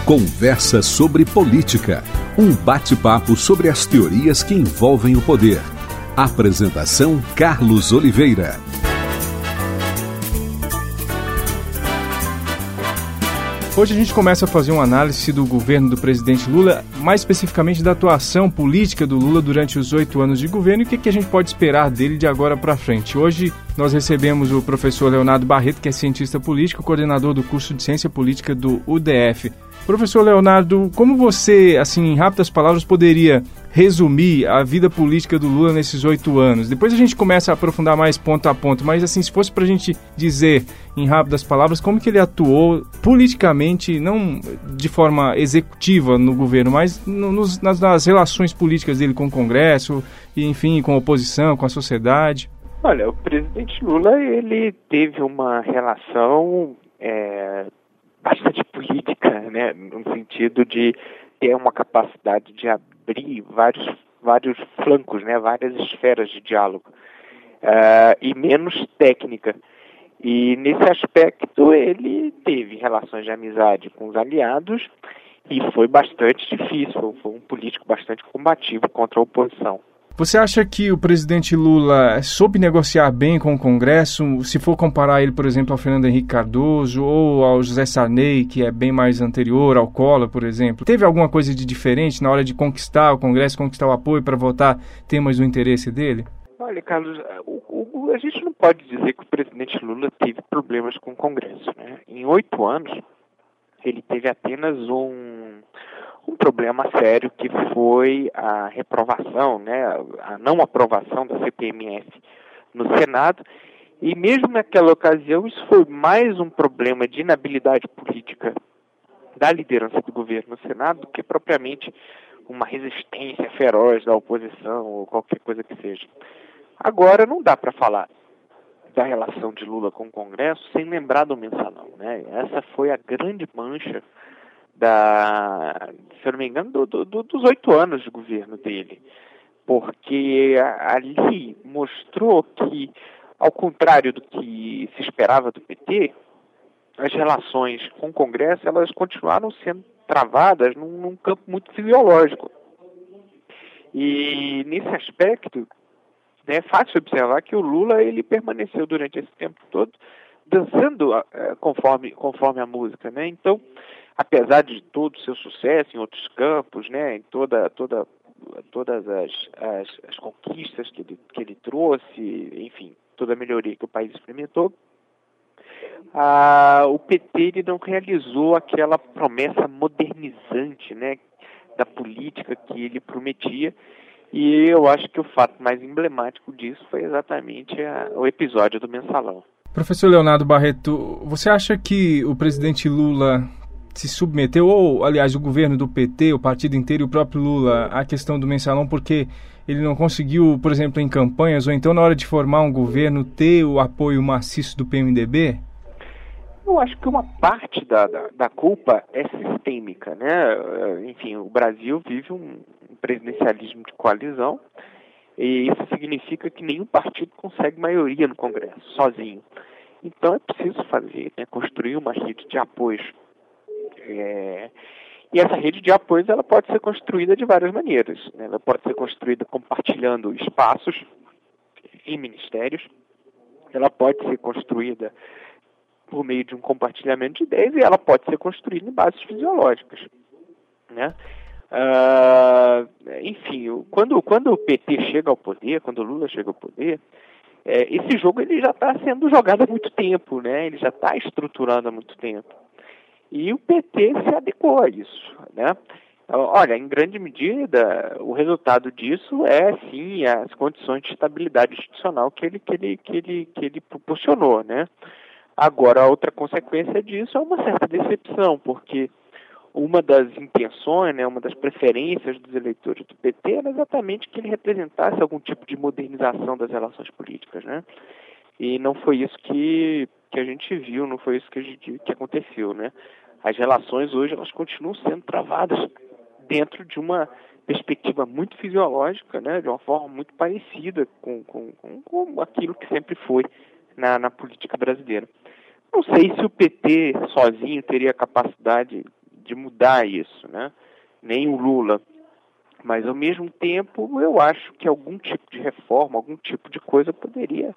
Conversa sobre política. Um bate-papo sobre as teorias que envolvem o poder. Apresentação Carlos Oliveira. Hoje a gente começa a fazer uma análise do governo do presidente Lula, mais especificamente da atuação política do Lula durante os 8 anos de governo e o que a gente pode esperar dele de agora para frente. Hoje nós recebemos o professor Leonardo Barreto, que é cientista político, coordenador do curso de Ciência Política do UDF. Professor Leonardo, como você, assim, em rápidas palavras, poderia resumir a vida política do Lula nesses 8 anos? Depois a gente começa a aprofundar mais ponto a ponto, mas assim, se fosse para a gente dizer em rápidas palavras como que ele atuou politicamente, não de forma executiva no governo, mas nas relações políticas dele com o Congresso, e enfim, com a oposição, com a sociedade. Olha, o presidente Lula, ele teve uma relação bastante política, né, no sentido de ter uma capacidade de abrir vários flancos, né, várias esferas de diálogo, e menos técnica. E nesse aspecto ele teve relações de amizade com os aliados e foi bastante difícil, foi um político bastante combativo contra a oposição. Você acha que o presidente Lula soube negociar bem com o Congresso, se for comparar ele, por exemplo, ao Fernando Henrique Cardoso ou ao José Sarney, que é bem mais anterior, ao Collor, por exemplo? Teve alguma coisa de diferente na hora de conquistar o Congresso, conquistar o apoio para votar temas do interesse dele? Olha, Carlos, a gente não pode dizer que o presidente Lula teve problemas com o Congresso, né? Em 8 anos, ele teve apenas um problema sério, que foi a reprovação, né, a não aprovação da CPMF no Senado, e mesmo naquela ocasião isso foi mais um problema de inabilidade política da liderança do governo no Senado do que propriamente uma resistência feroz da oposição ou qualquer coisa que seja. Agora não dá para falar da relação de Lula com o Congresso sem lembrar do mensalão, né? Essa foi a grande mancha se eu não me engano, dos 8 anos de governo dele. Porque ali mostrou que, ao contrário do que se esperava do PT, as relações com o Congresso, elas continuaram sendo travadas num campo muito fisiológico. E, nesse aspecto, é fácil observar que o Lula ele permaneceu durante esse tempo todo dançando conforme a música, né? Então, apesar de todo o seu sucesso em outros campos, né, em todas as conquistas que ele trouxe, enfim, toda a melhoria que o país experimentou, o PT ele não realizou aquela promessa modernizante, né, da política que ele prometia, e eu acho que o fato mais emblemático disso foi exatamente o episódio do mensalão. Professor Leonardo Barreto, você acha que o presidente Lula se submeteu, ou, aliás, o governo do PT, o partido inteiro e o próprio Lula, à questão do mensalão, porque ele não conseguiu, por exemplo, em campanhas, ou então na hora de formar um governo, ter o apoio maciço do PMDB? Eu acho que uma parte da culpa é sistêmica, né? Enfim, o Brasil vive um presidencialismo de coalizão, e isso significa que nenhum partido consegue maioria no Congresso, sozinho. Então é preciso construir uma rede de apoios. E essa rede de apoios ela pode ser construída de várias maneiras, né? Ela pode ser construída compartilhando espaços em ministérios, ela pode ser construída por meio de um compartilhamento de ideias e ela pode ser construída em bases fisiológicas, né? Enfim, quando o PT chega ao poder, quando o Lula chega ao poder, esse jogo ele já está sendo jogado há muito tempo, né? Ele já está estruturando há muito tempo. E o PT se adequou a isso, né? Olha, em grande medida, o resultado disso é, sim, as condições de estabilidade institucional que ele proporcionou, né? Agora, a outra consequência disso é uma certa decepção, porque uma das intenções, né, uma das preferências dos eleitores do PT era exatamente que ele representasse algum tipo de modernização das relações políticas, né? E não foi isso que a gente viu, não foi isso que aconteceu, né? As relações hoje elas continuam sendo travadas dentro de uma perspectiva muito fisiológica, né? De uma forma muito parecida com aquilo que sempre foi na política brasileira. Não sei se o PT sozinho teria capacidade de mudar isso, né? Nem o Lula. Mas, ao mesmo tempo, eu acho que algum tipo de reforma, algum tipo de coisa poderia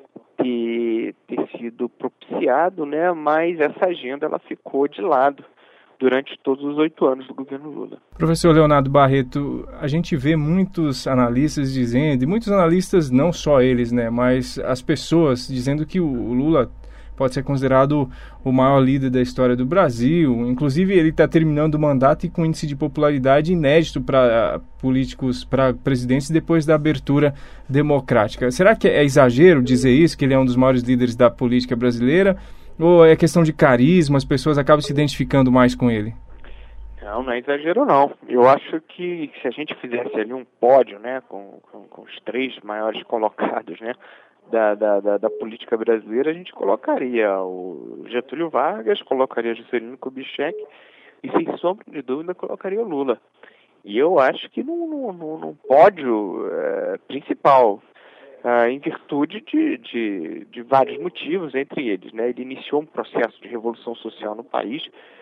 ter sido propiciado, né? Mas essa agenda ela ficou de lado durante todos os 8 anos do governo Lula. Professor Leonardo Barreto, a gente vê muitos analistas dizendo, e muitos analistas, não só eles, né, mas as pessoas dizendo que o Lula pode ser considerado o maior líder da história do Brasil. Inclusive, ele está terminando o mandato e com índice de popularidade inédito para políticos, para presidentes, depois da abertura democrática. Será que é exagero dizer isso, que ele é um dos maiores líderes da política brasileira? Ou é questão de carisma, as pessoas acabam se identificando mais com ele? Não é exagero não. Eu acho que se a gente fizesse ali um pódio, né, com os 3 maiores colocados, né, da política brasileira, a gente colocaria o Getúlio Vargas, colocaria Juscelino Kubitschek e, sem sombra de dúvida, colocaria o Lula. E eu acho que num pódio principal, em virtude de vários motivos, entre eles, né? Ele iniciou um processo de revolução social no país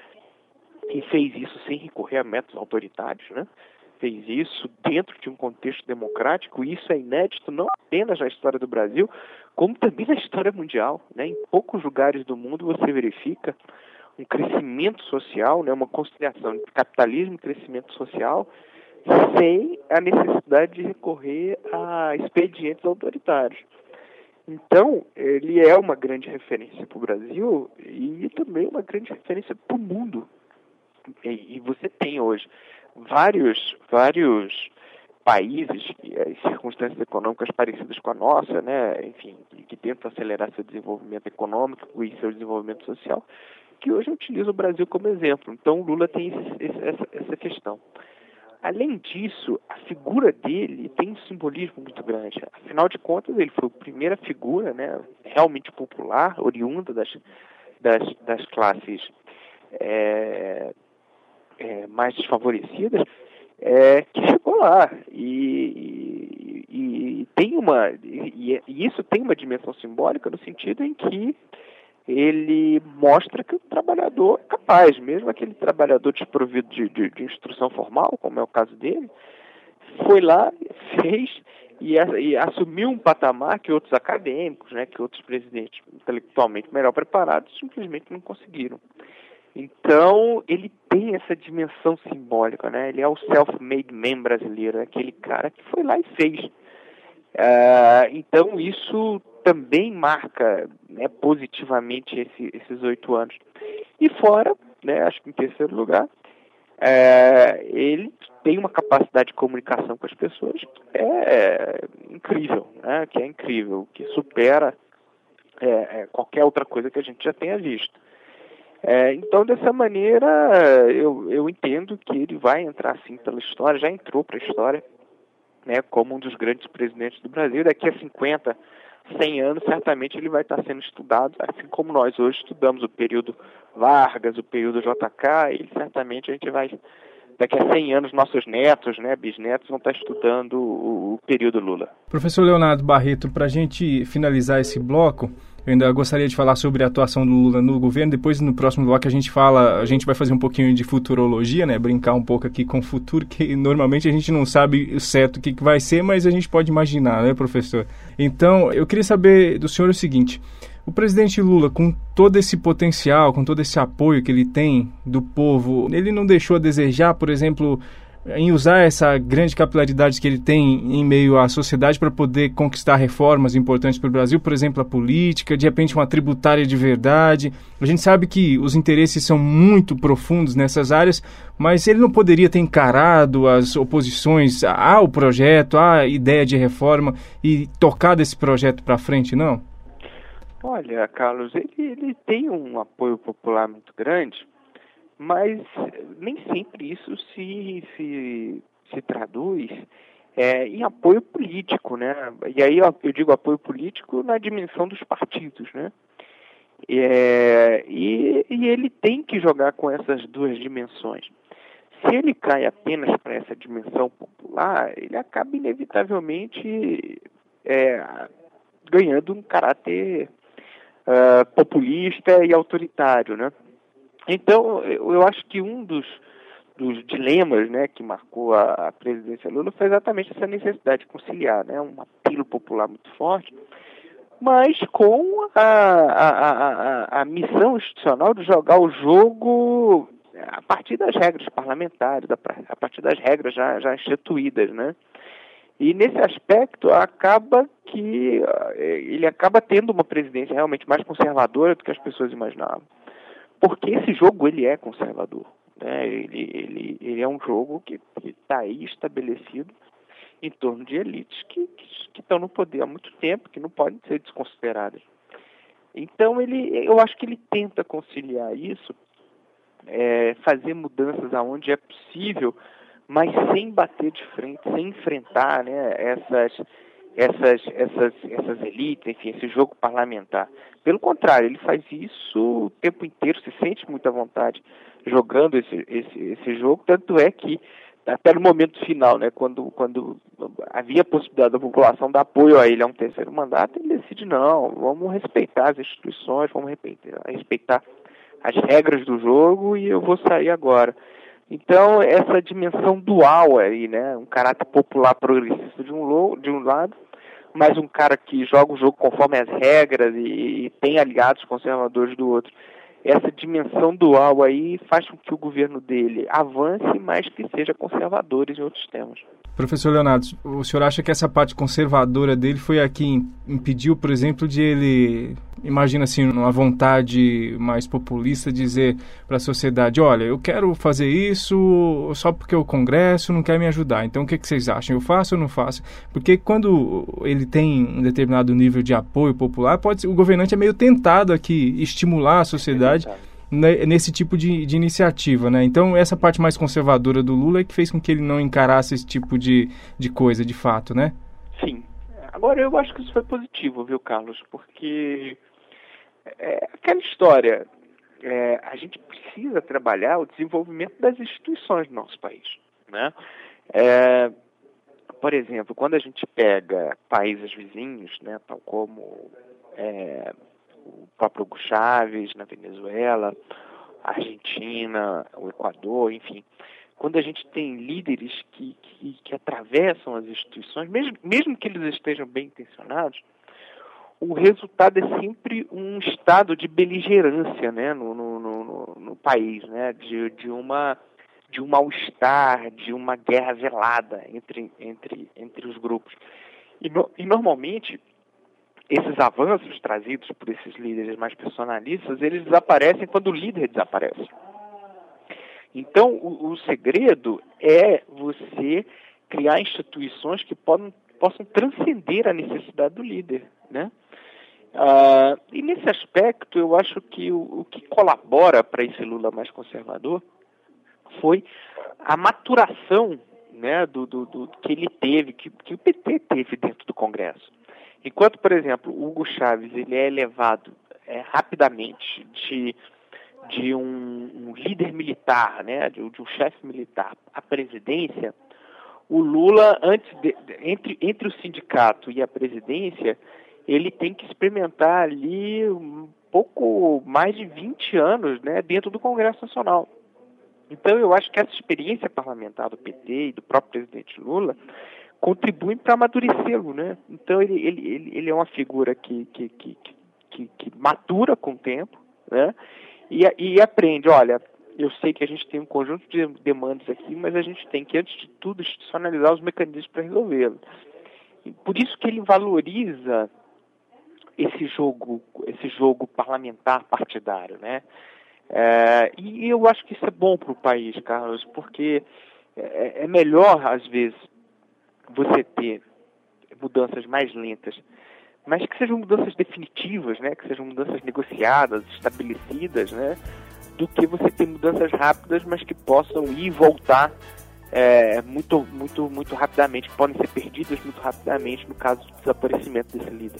e fez isso sem recorrer a métodos autoritários, né? Fez isso dentro de um contexto democrático, e isso é inédito não apenas na história do Brasil, como também na história mundial, né? Em poucos lugares do mundo você verifica um crescimento social, né? Uma conciliação de capitalismo e crescimento social, sem a necessidade de recorrer a expedientes autoritários. Então, ele é uma grande referência para o Brasil e também uma grande referência para o mundo. E você tem hoje vários países em circunstâncias econômicas parecidas com a nossa, né, enfim, que tentam acelerar seu desenvolvimento econômico e seu desenvolvimento social, que hoje utilizam o Brasil como exemplo. Então, o Lula tem essa questão. Além disso, a figura dele tem um simbolismo muito grande. Afinal de contas, ele foi a primeira figura, né, realmente popular, oriunda das classes mais desfavorecidas, que chegou lá. E isso tem uma dimensão simbólica no sentido em que ele mostra que o trabalhador é capaz, mesmo aquele trabalhador desprovido de instrução formal, como é o caso dele, foi lá, fez e assumiu um patamar que outros acadêmicos, né, que outros presidentes intelectualmente melhor preparados simplesmente não conseguiram. Então, ele tem essa dimensão simbólica, né? Ele é o self-made man brasileiro, aquele cara que foi lá e fez. Então, isso também marca, né, positivamente esses 8 anos. E fora, né, acho que em terceiro lugar, ele tem uma capacidade de comunicação com as pessoas que é incrível, né? Que é incrível, que supera qualquer outra coisa que a gente já tenha visto. Então, dessa maneira, eu entendo que ele vai entrar, sim, pela história, já entrou para a história, né, como um dos grandes presidentes do Brasil. Daqui a 50, 100 anos, certamente ele vai estar sendo estudado, assim como nós hoje estudamos o período Vargas, o período JK, e certamente a gente vai, daqui a 100 anos, nossos netos, né, bisnetos, vão estar estudando o período Lula. Professor Leonardo Barreto, para a gente finalizar esse bloco, eu ainda gostaria de falar sobre a atuação do Lula no governo. Depois, no próximo bloco, a gente vai fazer um pouquinho de futurologia, né? Brincar um pouco aqui com o futuro, que normalmente a gente não sabe certo o que vai ser, mas a gente pode imaginar, né, professor? Então, eu queria saber do senhor o seguinte: o presidente Lula, com todo esse potencial, com todo esse apoio que ele tem do povo, ele não deixou a desejar, por exemplo, em usar essa grande capilaridade que ele tem em meio à sociedade para poder conquistar reformas importantes para o Brasil, por exemplo, a política, de repente uma tributária de verdade. A gente sabe que os interesses são muito profundos nessas áreas, mas ele não poderia ter encarado as oposições ao projeto, à ideia de reforma e tocado esse projeto para frente, não? Olha, Carlos, ele tem um apoio popular muito grande, mas nem sempre isso se traduz em apoio político, né? E aí eu digo apoio político na dimensão dos partidos, né? E ele tem que jogar com essas duas dimensões. Se ele cai apenas para essa dimensão popular, ele acaba inevitavelmente ganhando um caráter populista e autoritário, né? Então, eu acho que um dos dilemas, né, que marcou a presidência Lula foi exatamente essa necessidade de conciliar, né, um apelo popular muito forte, mas com a missão institucional de jogar o jogo a partir das regras parlamentares, a partir das regras já instituídas, né? E nesse aspecto acaba que ele acaba tendo uma presidência realmente mais conservadora do que as pessoas imaginavam, porque esse jogo ele é conservador, né? Ele é um jogo que está aí estabelecido em torno de elites que estão no poder há muito tempo, que não podem ser desconsideradas. Então eu acho que ele tenta conciliar isso, fazer mudanças aonde é possível, mas sem bater de frente, sem enfrentar, né, essas elites, enfim, esse jogo parlamentar. Pelo contrário, ele faz isso o tempo inteiro, se sente muita vontade jogando esse jogo, tanto é que até no momento final, né, quando havia a possibilidade da população dar apoio a ele a um terceiro mandato, ele decide, não, vamos respeitar as instituições, vamos respeitar as regras do jogo e eu vou sair agora. Então, essa dimensão dual aí, né, um caráter popular progressista de um lado, mas um cara que joga o jogo conforme as regras e tem aliados conservadores do outro. Essa dimensão dual aí faz com que o governo dele avance, mas que seja conservador em outros temas. Professor Leonardo, o senhor acha que essa parte conservadora dele foi a que impediu, por exemplo, de ele, imagina assim, uma vontade mais populista, dizer para a sociedade, olha, eu quero fazer isso só porque o Congresso não quer me ajudar, então o que vocês acham? Eu faço ou não faço? Porque quando ele tem um determinado nível de apoio popular, o governante é meio tentado aqui estimular a sociedade nesse tipo de iniciativa, né? Então, essa parte mais conservadora do Lula é que fez com que ele não encarasse esse tipo de coisa, de fato, né? Sim. Agora, eu acho que isso foi positivo, viu, Carlos? Porque aquela história, a gente precisa trabalhar o desenvolvimento das instituições do nosso país, né? Por exemplo, quando a gente pega países vizinhos, né, tal como o próprio Hugo Chávez na Venezuela, a Argentina, o Equador, enfim. Quando a gente tem líderes que atravessam as instituições, mesmo que eles estejam bem intencionados, o resultado é sempre um estado de beligerância, né, no país, né, de um mal-estar, de uma guerra velada entre os grupos. E normalmente esses avanços trazidos por esses líderes mais personalistas, eles desaparecem quando o líder desaparece. Então, o segredo é você criar instituições que possam transcender a necessidade do líder, né? E nesse aspecto, eu acho que o que colabora para esse Lula mais conservador foi a maturação, né, do que ele teve, que o PT teve dentro do Congresso. Enquanto, por exemplo, o Hugo Chávez ele é elevado rapidamente de um líder militar, né, de um chefe militar à presidência, o Lula, entre o sindicato e a presidência, ele tem que experimentar ali um pouco mais de 20 anos, né, dentro do Congresso Nacional. Então, eu acho que essa experiência parlamentar do PT e do próprio presidente Lula contribuem para amadurecê-lo, né? Então ele é uma figura que matura com o tempo, né? E aprende, olha, eu sei que a gente tem um conjunto de demandas aqui, mas a gente tem que, antes de tudo, institucionalizar os mecanismos para resolvê-lo. Por isso que ele valoriza esse jogo parlamentar partidário, né? E eu acho que isso é bom para o país, Carlos, porque é melhor, às vezes, você ter mudanças mais lentas, mas que sejam mudanças definitivas, né? Que sejam mudanças negociadas, estabelecidas, né? Do que você ter mudanças rápidas, mas que possam ir e voltar muito, muito, muito rapidamente, que podem ser perdidas muito rapidamente no caso do desaparecimento desse líder.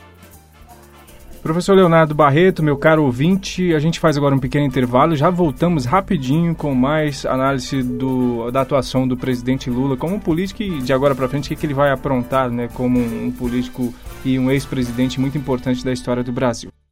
Professor Leonardo Barreto, meu caro ouvinte, a gente faz agora um pequeno intervalo, já voltamos rapidinho com mais análise da atuação do presidente Lula como político e de agora para frente o que ele vai aprontar, né, como um político e um ex-presidente muito importante da história do Brasil.